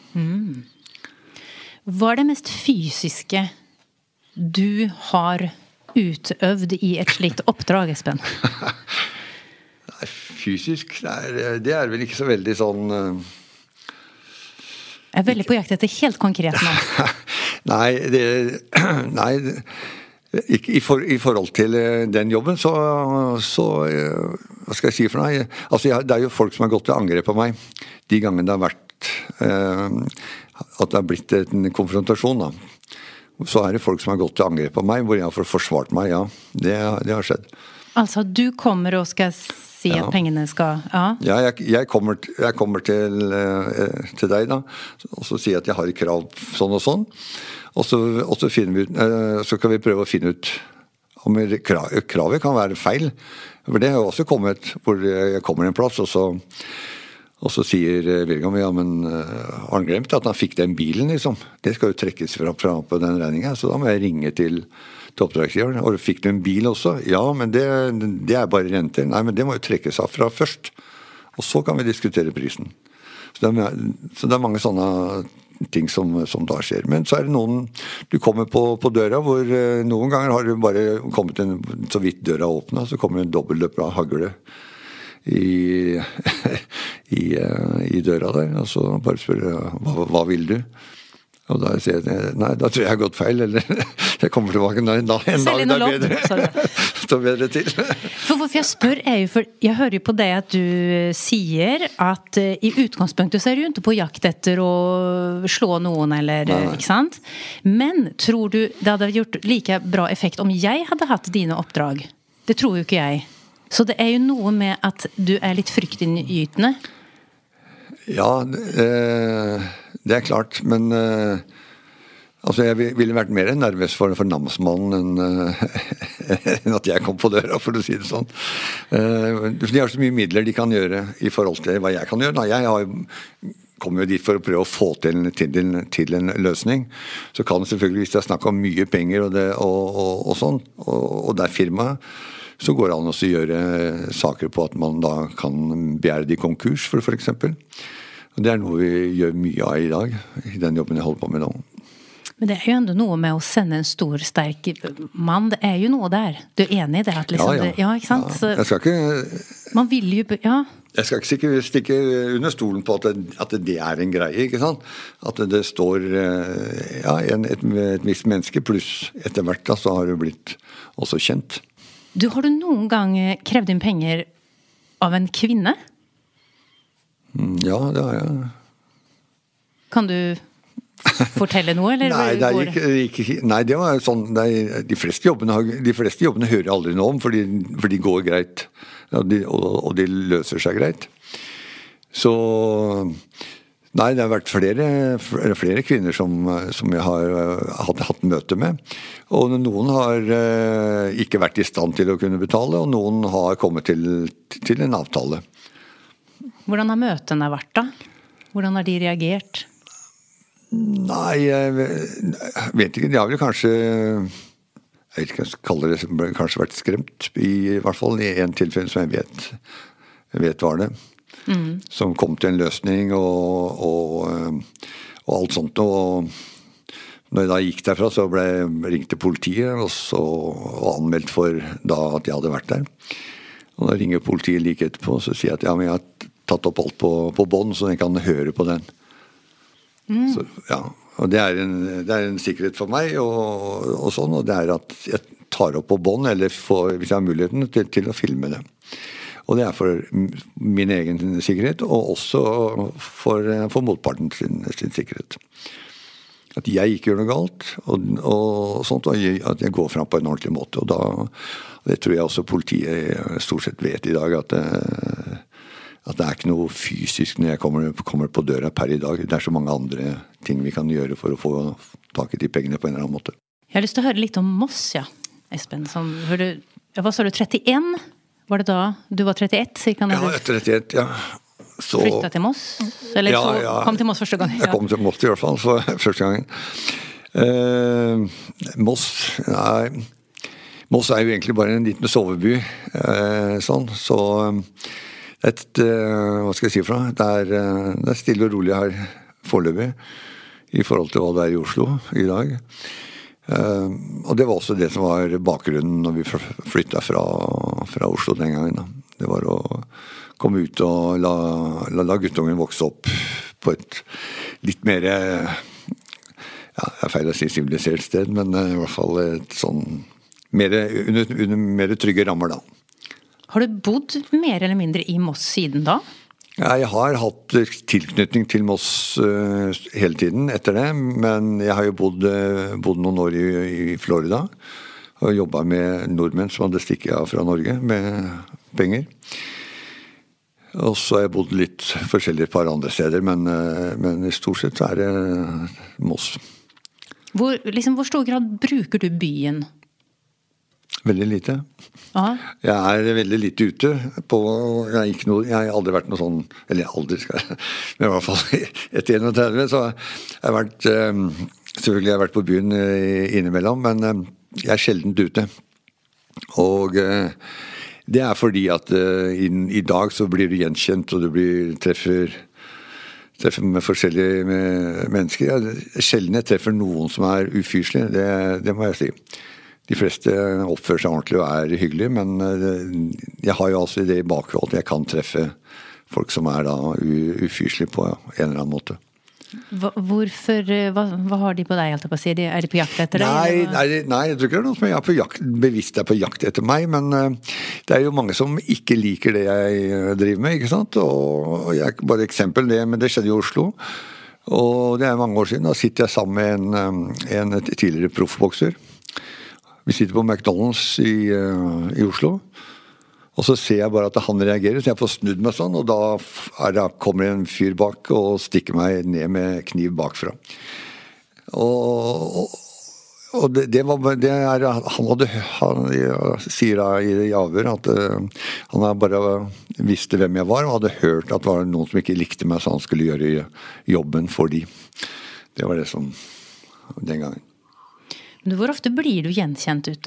Hva er det mest fysiske du har utøvd i et slikt oppdrag, Espen? Fysisk, det er vel ikke så veldig sånn... Jeg er veldig på jakt etter helt konkret nå. Nei, ikke i forhold til den jobben, så hva skal jeg si for noe? Altså, det er jo folk som har gått til angrep på meg, de gangene det har vært at det har blitt en konfrontasjon da. Så er det folk som har gått til angrep på meg, hvor jeg har forsvart meg, ja, det har skjedd. Altså, du kommer og skal si at pengene skal... Ja, jeg kommer til deg da, og så sier jeg at jeg har et krav sånn og sånn, og så finner vi ut, så kan vi prøve å finne ut Om kravet kan være feil. For det har jo også kommet, hvor jeg kommer en plass, og så sier William, ja, men har han glemt at han fikk den bilen, liksom? Det skal jo trekkes fra på den regningen, så da må jeg ringe til oppdragsgiveren. Og fikk du en bil også? Ja, men det er bare renter. Nei, men det må jo trekkes av fra først. Og så kan vi diskutere prisen. Så det er mange sånne ting som da skjer. Men så er det noen, du kommer på døra, hvor noen ganger har du bare kommet så vidt døra åpnet, så kommer en dobbeltløp av hagle i døra der, og så bare spør jeg, hva vil du? Og da sier jeg, nei, da tror jeg har gått feil, eller jeg kommer tilbake en dag det står bedre til. For hvorfor jeg spør jo, for jeg hører jo på det at du sier at i utgangspunktet så er du jo ikke på jakt etter å slå noen, eller, nei. Ikke sant? Men tror du det hadde gjort like bra effekt om jeg hadde hatt dine oppdrag? Det tror jo ikke jeg. Så det er jo noe med at du er litt fryktinngytende. Ja, det er klart, men altså jeg ville vært mer nervøs for namsmannen enn at jeg kom på døra, for å si det sånn. De har så mye midler de kan gjøre i forhold til hva jeg kan gjøre. Jeg kommer jo dit for å prøve å få til en løsning. Så kan det selvfølgelig, hvis det er snakk om mye penger og sånn, og det er firmaet, så går det an å gjøre saker på at man da kan begjære de konkurs, for eksempel. Og det er noe vi gjør mye av i dag, i den jobben jeg holder på med nå. Men det er jo ändå noe med å sende en stor, sterk mann. Det er jo noe der. Du er enig i det? At liksom ja, ikke sant? Ja. Jeg skal ikke... Man vil jo... Ja. Jeg skal ikke stikke under stolen på at det er en greie, ikke sant? At det står et visst menneske, pluss etter hvert da, så har det blitt også kjent. Har du noen gang krevd inn penger av en kvinne? Ja, det har jeg. Kan du fortelle noe, eller? Nei, det var sånn, de fleste jobbene hører jeg aldri noe om, for de går greit, og de løser seg greit. Så... Nei, det har vært flere kvinner som jeg har hatt møte med. Og noen har ikke vært i stand til å kunne betale, og noen har kommet til en avtale. Hvordan har møtene vært da? Hvordan har de reagert? Nei, jeg vet ikke. De har vel kanskje, jeg vet ikke hva jeg skal kalle det, kanskje vært skremt. I hvert fall i en tilfelle som jeg vet var det. Som kom til en løsning og alt sånt, og når jeg da gikk derfra så ble jeg ringt til politiet og anmeldt for da at jeg hadde vært der, og da ringer politiet like etterpå, så sier jeg at ja, men jeg har tatt opp alt på bånd så jeg kan høre på den. Så, ja, og det er en sikkerhet for meg og sånn, og det er at jeg tar opp på bånd, eller hvis jeg har muligheten til å filme det. Og det er for min egen sikkerhet, og også for motparten sin sikkerhet. At jeg ikke gjør noe galt, og sånt, og at jeg går frem på en ordentlig måte. Og det tror jeg også politiet stort sett vet i dag, at det er ikke noe fysisk når jeg kommer på døra per i dag. Det er så mange andre ting vi kan gjøre for å få tak i de pengene på en eller annen måte. Jeg har lyst til å høre litt om Moss, ja, Espen. Hva sa du, 31? Var det da du var 31? Cirka, ja, 31, ja. Så, flyttet til Moss? Eller kom til Moss første gang? Ja. Jeg kom til Moss i hvert fall, første gangen. Moss er jo egentlig bare en liten soveby, sånn, så hva skal jeg si for noe? Det er stille og rolig her foreløpig, i forhold til hva det er i Oslo i dag. Og det var også det som var bakgrunnen når vi flyttet fra Oslo den gangen. Det var å komme ut og la guttungen vokse opp på et litt mer, ja, det er feil å si sivilisert sted, men i hvert fall et sånn under mer trygge rammer da. Har du bodd mer eller mindre i Moss siden da? Jeg har hatt tilknytning til Moss hele tiden etter det, men jeg har jo bodd noen år i Florida og jobbet med nordmenn som hadde stikket av fra Norge med penger. Og så har jeg bodd litt forskjellige et par andre steder, men i stort sett er det Moss. Hvor stor grad bruker du byen? Veldig lite. Aha. Jeg veldig lite ute på, jeg har aldri vært noe sånn, eller aldri skal jeg, men i hvert fall etter 31, så jeg har vært, selvfølgelig jeg har vært på byen innimellom, men jeg er sjeldent ute. Og det fordi at i dag så blir du gjenkjent, og du treffer med forskjellige mennesker. Sjelden jeg treffer noen som ufyselige, det må jeg si. De fleste oppfører seg ordentlig og hyggelige, men jeg har jo altså det i bakhold at jeg kan treffe folk som da ufyselige på en eller annen måte. Hvorfor, hva har de på deg, alt jeg på å si? De på jakt etter deg? Nei, jeg tror ikke det noe som jeg på jakt, bevisst på jakt etter meg, men det jo mange som ikke liker det jeg driver med, ikke sant? Og bare eksempel, men det skjedde i Oslo, og det mange år siden. Da sitter jeg sammen med en tidligere proffbokser. Vi sitter på McDonald's i Oslo, og så ser jeg bare at han reagerer, så jeg får snudd meg sånn, og da kommer en fyr bak og stikker meg ned med kniv bakfra. Og han sier da i avhør at han bare visste hvem jeg var, og hadde hørt at det var noen som ikke likte meg, så han skulle gjøre jobben for de. Det var det som den gangen. Men hvor ofte blir du gjenkjent ute?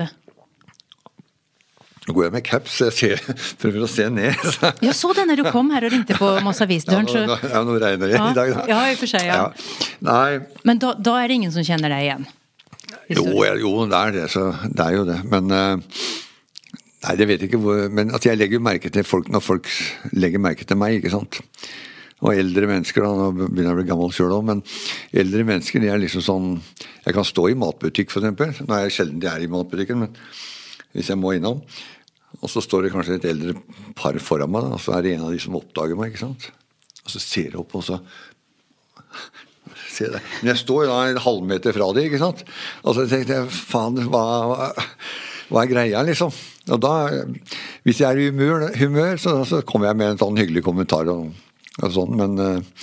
Nå går jeg med caps, jeg prøver å se ned. Jeg så det når du kom her og ringte på Moss Avis-døren. Nå regner det i dag da. Ja, i og for seg, ja. Nei. Men da det ingen som kjenner deg igjen? Jo, det det, så det jo det. Men nei, det vet jeg ikke men at jeg legger merke til folk når folk legger merke til meg, ikke sant? Og eldre mennesker, nå begynner jeg å bli gammel selv også, men eldre mennesker, de liksom sånn, jeg kan stå i matbutikk for eksempel, nå jeg sjelden de i matbutikken, men hvis jeg må innom, og så står det kanskje et eldre par foran meg, og så det en av de som oppdager meg, ikke sant? Og så ser jeg opp, og så ser jeg det. Men jeg står da en halvmeter fra det, ikke sant? Og så tenkte jeg, faen, hva greia liksom? Og da, hvis jeg i humør så kommer jeg med en sånn hyggelig kommentar og sånn, men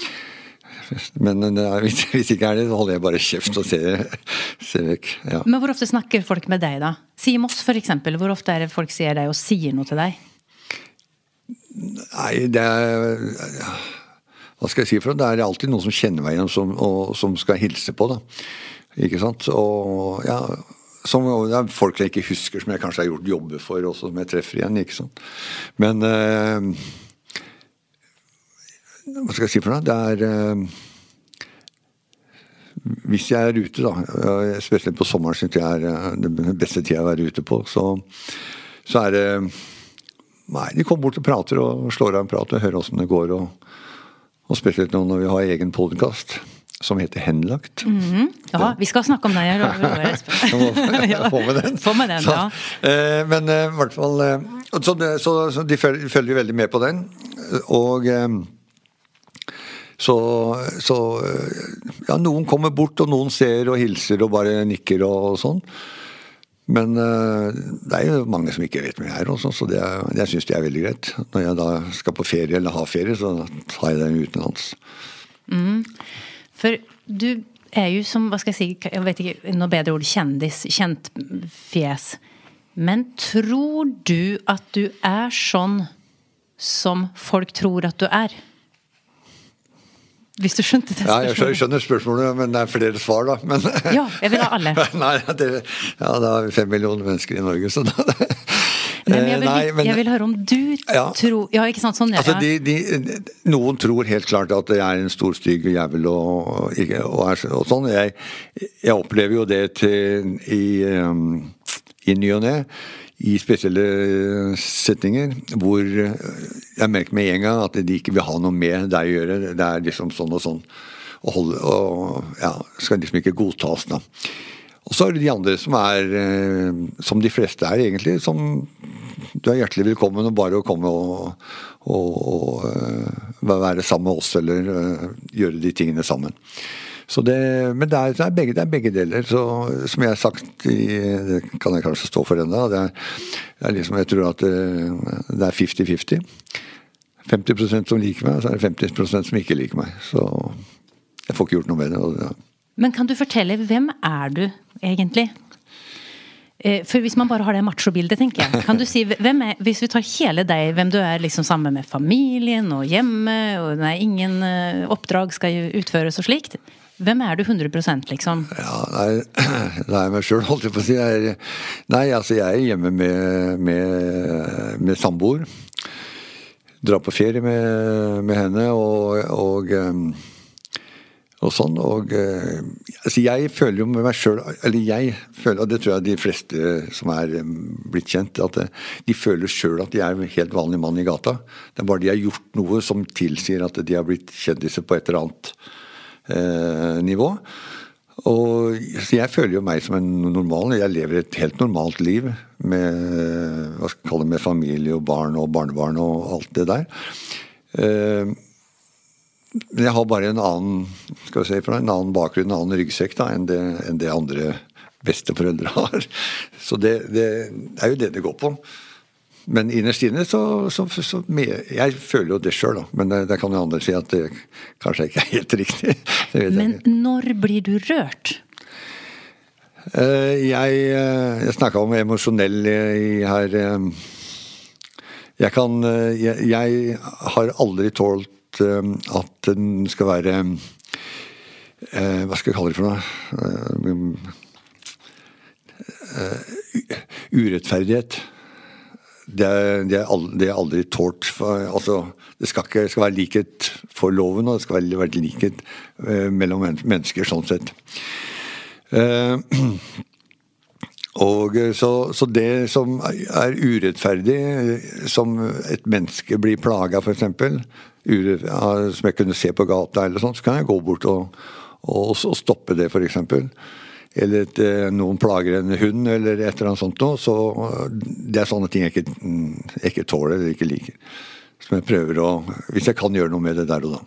hvis ikke det, så holder jeg bare kjeft og ser vekk. Ja. Men hvor ofte snakker folk med deg da? Si Moss for eksempel, hvor ofte det folk sier deg og sier noe til deg? Nei, det hva skal jeg si for det alltid noen som kjenner meg igjen og som skal hilse på da, ikke sant? Og ja, som det folk jeg ikke husker som jeg kanskje har gjort jobber for også, som jeg treffer igjen, ikke sant? Men hva skal jeg si for noe? Det hvis jeg ute da, spesielt på sommeren synes jeg den beste tiden å være ute på, så det nei, de kommer bort og prater og slår av en prat og hører hvordan det går, og spesielt når vi har egen podcast som heter Henlagt. Ja, vi skal snakke om det her. Få med den. Få med den, ja. Men i hvert fall, så de følger veldig med på den, og så ja, noen kommer bort og noen ser og hilser og bare nikker og sånn, men det jo mange som ikke vet hvem jeg også, så jeg synes det veldig greit. Når jeg da skal på ferie eller ha ferie, så tar jeg den utenlands. For du jo som, hva skal jeg si, jeg vet ikke noe bedre ord, kjent fjes, men tror du at du sånn som folk tror at du Hvis du skjønte det spørsmålet. Ja, jeg skjønner spørsmålet, men det flere svar da. Men, ja, jeg vil ha alle. Nei, det har vi 5 millioner mennesker i Norge, så da... jeg vil høre om du tror... Ja, ikke sant, sånn altså, noen tror helt klart at det en stor stygg jævel og sånn. Jeg opplever jo det i ny og ne, i spesielle setninger, hvor jeg merker med en gang at de ikke vil ha noe med deg å gjøre. Det liksom sånn og sånn. Og skal liksom ikke godtas da. Og så det de andre som som de fleste egentlig, som du hjertelig velkommen og bare å komme og være sammen med oss, eller gjøre de tingene sammen. Så men det begge deler, så som jeg har sagt, det kan jeg kanskje stå for enda, det liksom, jeg tror at det 50-50. 50% som liker meg, så det 50% som ikke liker meg. Så jeg får ikke gjort noe med det. Men kan du fortelle, hvem du egentlig? For hvis man bare har det macho-bildet, tenker jeg. Kan du si, hvis vi tar hele deg, hvem du liksom sammen med familien og hjemme, og ingen oppdrag skal utføres og slikt. Hvem du 100% liksom? Ja, nei, meg selv holdt jeg på å si. Jeg er hjemme med samboer. Drar på ferie med henne og sånn, jeg føler jo med meg selv, eller jeg føler, og det tror jeg de fleste som blitt kjent, at de føler selv at de en helt vanlig mann i gata. Det bare de har gjort noe som tilsier at de har blitt kjendiser på et eller annet nivå. Og så jeg føler jo meg som en normal, jeg lever et helt normalt liv med, hva skal jeg kalle det, med familie og barn og barnebarn og alt det der. Men jeg har bare en annen bakgrunn, en annen ryggsekk da, enn det andre besteforeldre har. Så det jo det går på. Men innerst inne jeg føler jo det selv da, men det kan jo andre si at det kanskje ikke helt riktig. Men når blir du rørt? Jeg snakket om emosjonell her. Jeg har aldri tålt at den skal være hva skal jeg kalle det for noe urettferdighet det aldri tålt altså det skal være likhet for loven og det skal være likhet mellom mennesker sånn sett og så det som urettferdig som et menneske blir plaget for eksempel som jeg kunne se på gata eller sånn, så kan jeg gå bort og stoppe det for eksempel eller noen plager en hund eller et eller annet sånt noe, så det sånne ting jeg ikke tåler eller ikke liker som jeg prøver hvis jeg kan gjøre noe med det der og da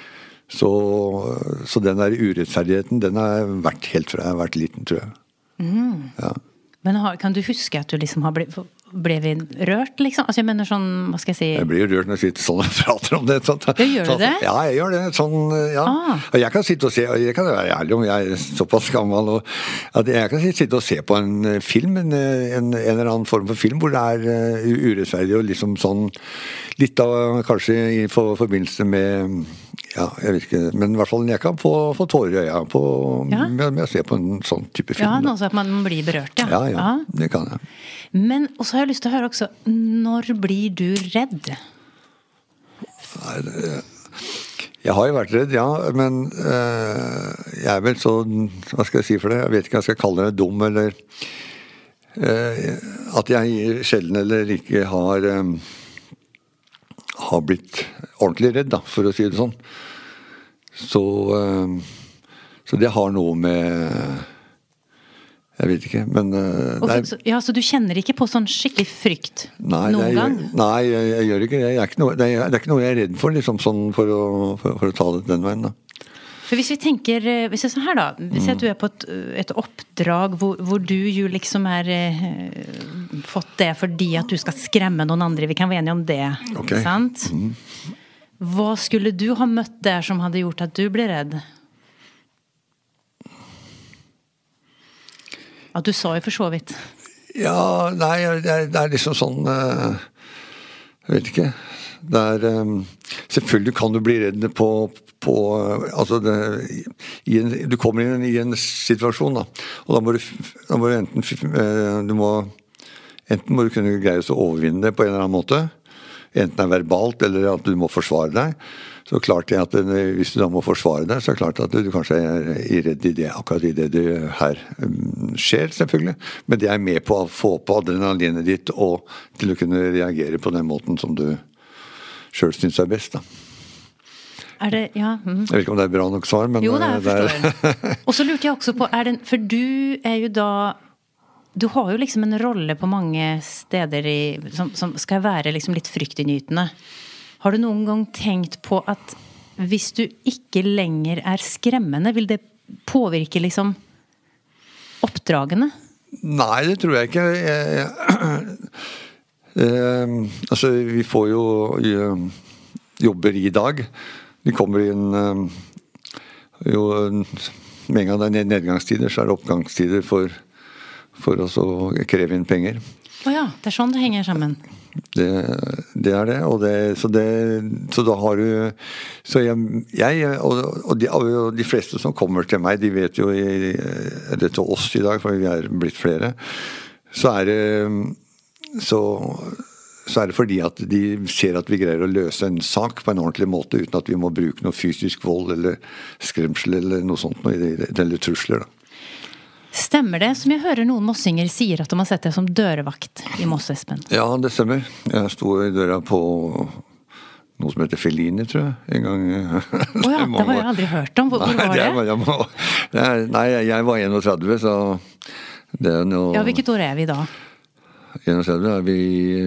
så den der urettferdigheten den har vært helt fra jeg har vært liten, tror jeg ja. Men kan du huske at du liksom ble vi rørt, liksom? Altså, jeg mener sånn, hva skal jeg si? Jeg blir jo rørt når jeg sitter sånn og prater om det. Sånn. Gjør du det? Ja, jeg gjør det. Sånn, ja. Og jeg kan sitte og se, og jeg kan være ærlig om jeg såpass gammel, at jeg kan sitte og se på en film, en eller annen form for film, hvor det urettferdig og liksom sånn, litt av kanskje i forbindelse med, ja, jeg vet ikke, men i hvert fall jeg kan få tårer i øya med å se på en sånn type film. Ja, noe så at man blir berørt, ja. Ja, det kan jeg. Men, og så har jeg lyst til å høre også, når blir du redd? Jeg har jo vært redd, ja, men jeg vel så, hva skal jeg si for det? Jeg vet ikke hva jeg skal kalle det, dum, eller at jeg sjelden eller ikke har blitt ordentlig redd, da, for å si det sånn. Så det har noe med jeg vet ikke, men ja, så du kjenner ikke på sånn skikkelig frykt noen gang? Nei, jeg gjør ikke det. Det er ikke noe jeg redd for, liksom, sånn, for å ta det den veien, da. For hvis vi tenker, hvis jeg sånn her da, hvis jeg du på et oppdrag hvor du jo liksom fått det fordi at du skal skremme noen andre, vi kan være enige om det, okay. Sant? Hva skulle du ha møtt der som hadde gjort at du ble redd? At du sa jo for så vidt. Ja, nei, det liksom sånn, jeg vet ikke. Selvfølgelig kan du bli redd på altså du kommer inn i en situasjon da, og da må du enten må du kunne greie å overvinne det på en eller annen måte, enten verbalt eller at du må forsvare deg. Så klart det at hvis du da må forsvare deg, så klart at du kanskje redd i det, akkurat i det her skjer, selvfølgelig. Men det med på å få på adrenalinet ditt og til å kunne reagere på den måten som du selv synes best, da. Det, ja. Jeg vet ikke om det bra nok svar, men jo, det forstår. Og så lurte jeg også på, for du jo da, du har jo liksom en rolle på mange steder som skal være liksom litt fryktinngytende. Har du noen gang tenkt på at hvis du ikke lenger skremmende, vil det påvirke liksom oppdragene? Nei, det tror jeg ikke. Altså, vi får jo jobber i dag. De kommer inn jo med en gang det nedgangstider, så det oppgangstider for for å så kreve inn penger. Ja, det sånn det henger sammen. Det det, og så da har du, så jeg og de fleste som kommer til meg, de vet jo, eller til oss i dag, for vi blitt flere, så det fordi at de ser at vi greier å løse en sak på en ordentlig måte, uten at vi må bruke noe fysisk vold, eller skremsel, eller noe sånt, eller trusler da. Stemmer det, som jeg hører noen mossinger sier at de har sett det som dørvakt i Moss, Espen? Ja, det stemmer. Jeg stod i døra på noe som heter Fellini, tror jeg, en gang. Åja, det har jeg aldri hørt om. Hvor var det? Nei, jeg var 31, så det noe... Ja, hvilket år vi da? 31, vi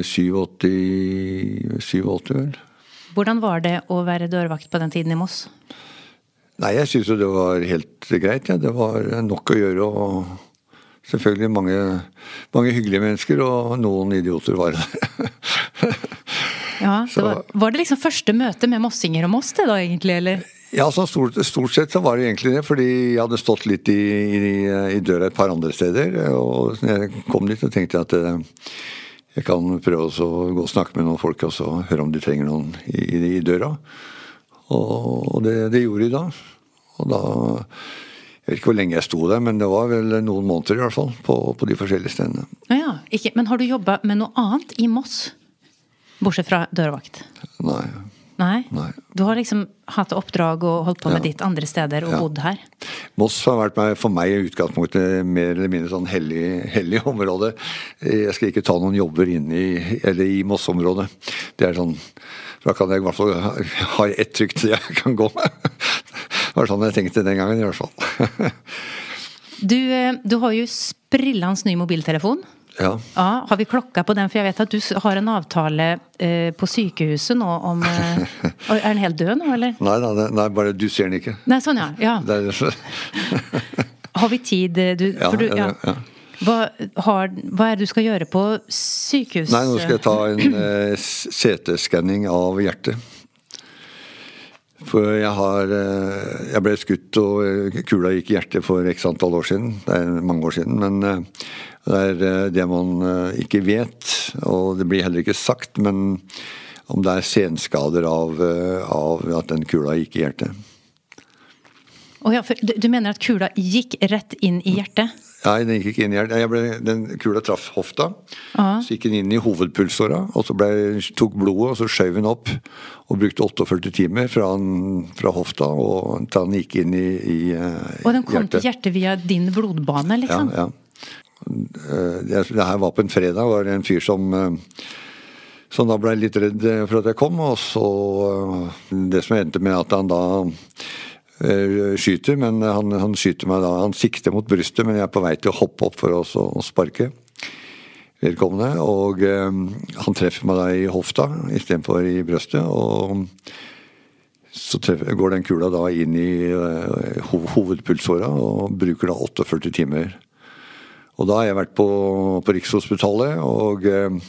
87 vel. Hvordan var det å være dørvakt på den tiden i Moss? Nei, jeg synes jo det var helt greit. Ja. Det var nok å gjøre, og selvfølgelig mange hyggelige mennesker, og noen idioter var det. Ja, var det liksom første møte med mossinger og Moss det da egentlig, eller? Ja, så stort sett så var det egentlig det, fordi jeg hadde stått litt i døra et par andre steder, og når jeg kom dit, så tenkte jeg at jeg kan prøve å gå og snakke med noen folk, og så høre om de trenger noen i døra. Og det gjorde de da. Og da, jeg vet ikke hvor lenge jeg sto der, men det var vel noen måneder i hvert fall, på de forskjellige stedene. Ja, ikke. Men har du jobbet med noe annet i Moss, bortsett fra dørvakt? Nei? Du har liksom hatt oppdrag og holdt på med ditt andre steder og bodd her? Moss har vært for meg i utgangspunktet mer eller mindre sånn hellig område. Jeg skal ikke ta noen jobber i Moss-området. Det sånn, da kan jeg i hvert fall ha ett trygt jeg kan gå med. Det var sånn jeg tenkte den gangen i hvert fall. Du har jo sprillans ny mobiltelefon. Ja. Har vi klokka på den? For jeg vet at du har en avtale på sykehuset nå om... den helt død nå, eller? Nei, bare du ser den ikke. Nei, sånn ja. Har vi tid? Ja. Hva det du skal gjøre på sykehuset? Nei, nå skal jeg ta en CT-skanning av hjertet. For jeg ble skutt og kula gikk i hjertet for x antall år siden. Det mange år siden, men det det man ikke vet, og det blir heller ikke sagt, men om det senskader av at den kula gikk i hjertet. Ja, for du mener at kula gikk rett inn i hjertet? Nei, den gikk ikke inn i hjertet. Den kula traff hofta, så gikk den inn i hovedpulsåra, og så tok blodet, og så skjøv den opp, og brukte 48 timer fra hofta, og til den gikk inn i hjertet. Og den kom til hjertet via din blodbane, liksom? Ja. Det her var på en fredag, var det en fyr som da ble litt redd for at jeg kom, og så det som endte med at han da skyter, men han skyter meg da, han sikter mot brystet, men jeg på vei til å hoppe opp for å sparke vedkommende, og han treffer meg da i hofta i stedet for i brystet, og så går den kula da inn i hovedpulsåra og bruker da 48 timer. Og da har jeg vært på Rikshospitalet, og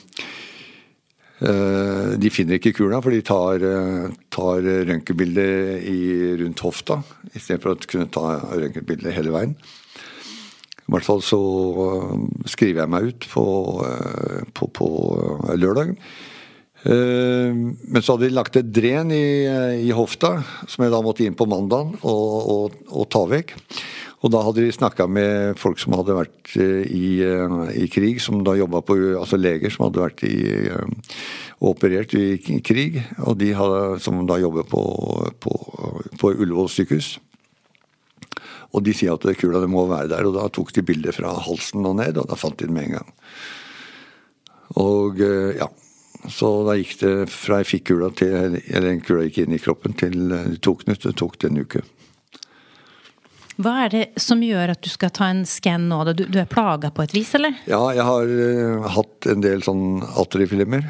de finner ikke kula, for de tar røntgenbilder rundt hofta, i stedet for å kunne ta røntgenbilder hele veien. I hvert fall så skriver jeg meg ut på lørdag. Men så hadde de lagt et dren i hofta, som jeg da måtte inn på mandagen og ta vekk. Og da hadde de snakket med folk som hadde vært i krig, som da jobbet altså leger som hadde vært og operert i krig, og de som da jobbet på Ullevål sykehus. Og de sier at kula det må være der, og da tok de bilder fra halsen og ned, og da fant de den med en gang. Og så da gikk det fra jeg fikk kula kula gikk inn i kroppen til det tok det en uke. Hva det som gjør at du skal ta en scan nå? Du plaget på et vis, eller? Ja, jeg har hatt en del sånn arteriflimmer.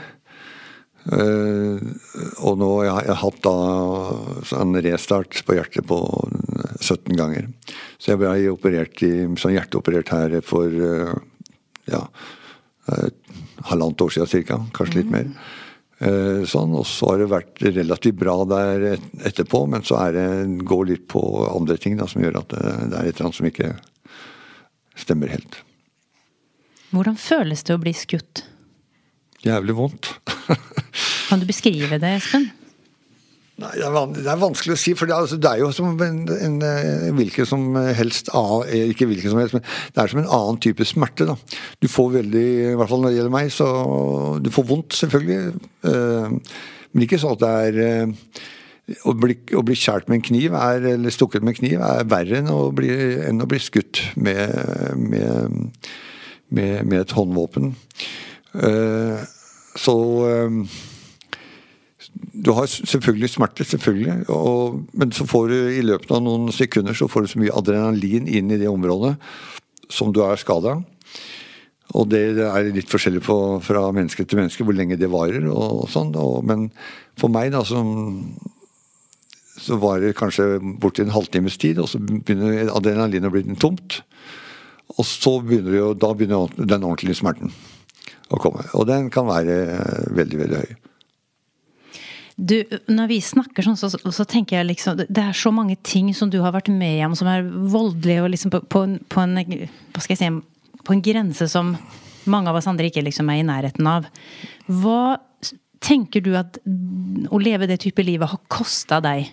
Og nå har jeg hatt da en restart på hjertet på 17 ganger. Så jeg ble sånn hjerteoperert her for halvannet år siden cirka, kanskje litt mer. Sånn, og så har det vært relativt bra der etterpå, men så går litt på andre ting da, som gjør at det et eller annet som ikke stemmer helt. Hvordan føles det å bli skutt? Jævlig vondt. Kan du beskrive det, Espen? Nei, det er vanskelig å si, for det er jo som en hvilken som helst, ikke hvilken som helst, men det er som en annen type smerte da. Du får veldig, i hvert fall når det gjelder meg, så du får vondt selvfølgelig, men ikke sånn at det er, å bli kjært med en kniv, eller stukket med en kniv, er verre enn å bli skutt med et håndvåpen. Så du har selvfølgelig smerte, selvfølgelig, men så får du i løpet av noen sekunder så får du så mye adrenalin inn i det området som du er skadet. Og det er litt forskjellig fra menneske til menneske hvor lenge det varer og sånn. Men for meg da, så varer det kanskje borti en halvtimes tid, og så begynner adrenalin å bli tomt. Og så begynner den ordentlige smerten å komme. Og den kan være veldig, veldig høy. Du, når vi snakker sånn, så tenker jeg liksom, det er så mange ting som du har vært med om, som er voldelige, og liksom på en, hva skal jeg si, på en grense som mange av oss andre ikke liksom er i nærheten av. Hva tenker du at å leve det type livet har kostet deg?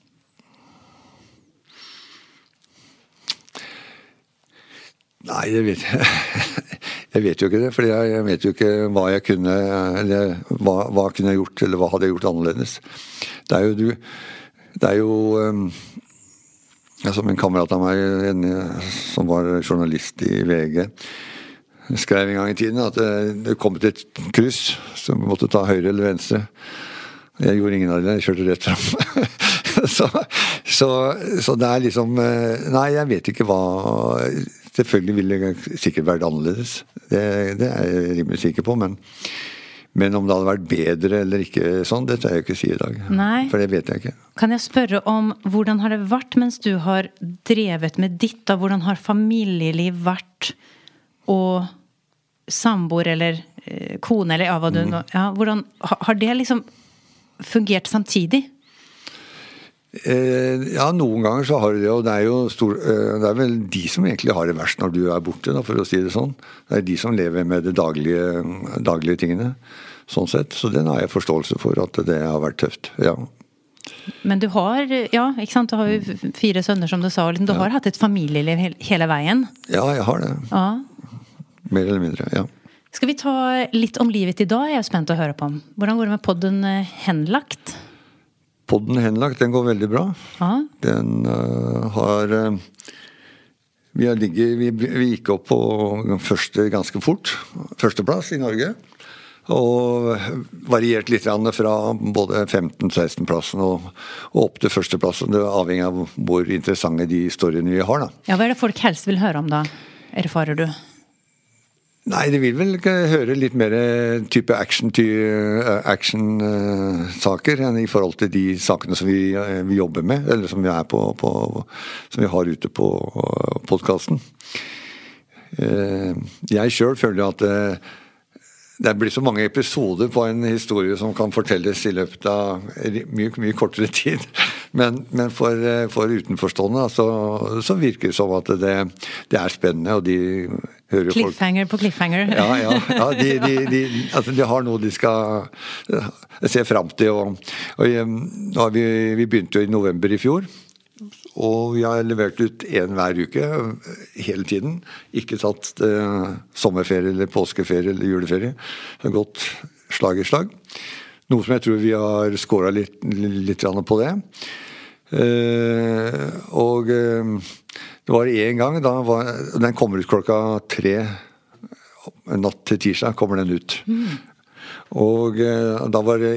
Nei, jeg vet jo ikke det, for jeg vet jo ikke hva jeg kunne, eller hva kunne jeg gjort, eller hva hadde jeg gjort annerledes. Det er jo som en kamerat av meg, som var journalist i VG, skrev en gang i tiden at det kom til et kryss, så vi måtte ta høyre eller venstre. Jeg gjorde ingen av det, jeg kjørte rett frem. så det er liksom, nei, jeg vet ikke hva. Selvfølgelig ville det sikkert vært annerledes. Det er jeg rimelig sikker på, men om det hadde vært bedre eller ikke sånn, det tør jeg ikke si i dag. Nei. For det vet jeg ikke. Kan jeg spørre om hvordan har det vært mens du har drevet med ditt, da? Hvordan har familieliv vært, og samboer eller kone, eller hva du nå, hvordan har det liksom fungert samtidig? Ja, noen ganger så har det, og det er vel de som egentlig har det verst når du er borte, da, for å si det sånn. Det er de som lever med det daglige tingene, sånn sett. Så den har jeg forståelse for, at det har vært tøft, ja. Men du har, ikke sant, du har jo 4 sønner som du sa, og du har hatt et familieliv hele veien. Ja, jeg har det. Ja. Mer eller mindre, ja. Skal vi ta litt om livet i dag? Jeg er spent å høre på. Hvordan går det med podden Henlagt? Podden Henlagt, den går veldig bra. Ja. Den har vi gikk opp på ganske fort. Førsteplass i Norge. Og variert litt fra både 15-16 plassen og opp til førsteplassen. Det er avhengig av hvor interessante de historiene vi har, da. Ja, hva er det folk helst vil høre om da? Erfarer du? Nei, det vil vel høre litt mer type action-saker enn i forhold til de sakene som vi jobber med, eller som vi som vi har ute på podcasten. Jeg selv føler at det blir så mange episoder på en historie som kan fortelles i løpet av mye kortere tid. Men for utenforstående så virker det som at det er spennende, og de hører cliffhanger folk. På cliffhanger. Ja, de har noe de skal se frem til. Og vi begynte jo i november i fjor, og vi har levert ut 1 hver uke hele tiden. Ikke tatt sommerferie eller påskeferie eller juleferie. Det har gått slag i slag. Noe som jeg tror vi har skåret litt på det. Og det var en gang, den kommer ut klokka 3, natt til tirsdag kommer den ut. Og da var det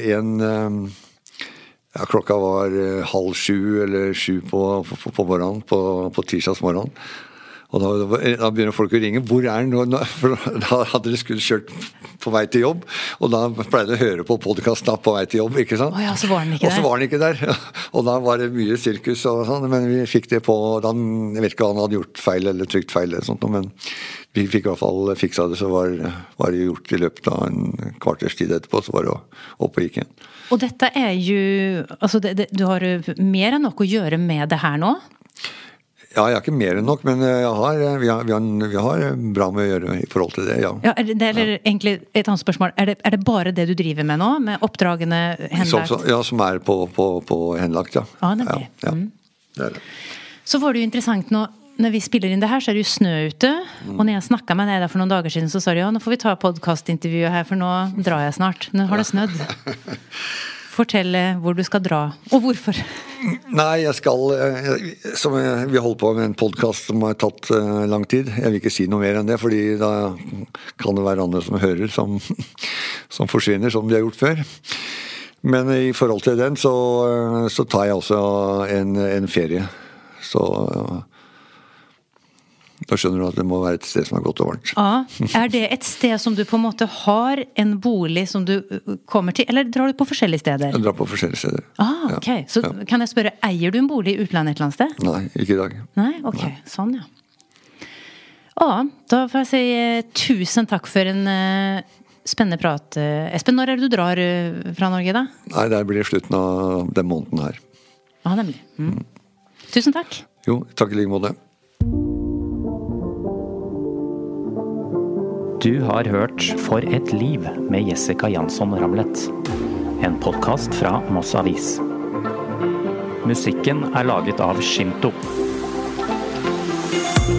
klokka var 6:30 eller 7 på morgenen, på tirsdagsmorgenen. Og da begynner folk å ringe. Hvor er den nå? For da hadde de skulle kjørt på vei til jobb, og da pleide å høre på podcasten på vei til jobb, ikke sant? Så var den ikke der. Og så var den ikke der. Og da var det mye sirkus og sånn, men vi fikk det på, jeg vet ikke om han hadde gjort feil eller trykt feil eller sånt, men vi fikk i hvert fall fiksa det, så var det gjort i løpet av en kvarters tid etterpå, så var det opp og gikk igjen. Og dette er jo, altså du har mer enn nok å gjøre med det her nå? Ja, jeg har ikke mer enn nok, men vi har bra med å gjøre I forhold til det, ja. Ja, det er egentlig et annet spørsmål. Er det bare det du driver med nå, med oppdragene henlagt? Ja, som på henlagt, ja. Ja, nemlig. Ja, det det. Så var det jo interessant nå, når vi spiller inn det her, så det jo snø ute, og når jeg snakket med deg der for noen dager siden, så sa du, ja, nå får vi ta podcastintervjuet her, for nå drar jeg snart. Nå har det snødd. Fortell hvor du skal dra, og hvorfor. Nei, jeg skal, vi holder på med en podcast som har tatt lang tid. Jeg vil ikke si noe mer enn det, fordi da kan det være andre som hører, som forsvinner, som de har gjort før. Men I forhold til den, så tar jeg også en ferie. Så da skjønner du at det må være et sted som godt og varmt. Ja, det et sted som du på en måte har en bolig som du kommer til, eller drar du på forskjellige steder? Jeg drar på forskjellige steder. Ok. Så kan jeg spørre, eier du en bolig I utlandet et eller annet sted? Nei, ikke I dag. Nei, ok. Nei. Sånn, ja. Da får jeg si tusen takk for en spennende prat. Espen, når det du drar fra Norge da? Nei, det blir slutten av den måneden her. Ja, nemlig. Tusen takk. Jo, takk I like måte. Du har hørt For et liv med Jessica Jansson Ramlet. En podcast fra Moss Avis. Musikken laget av Shinto.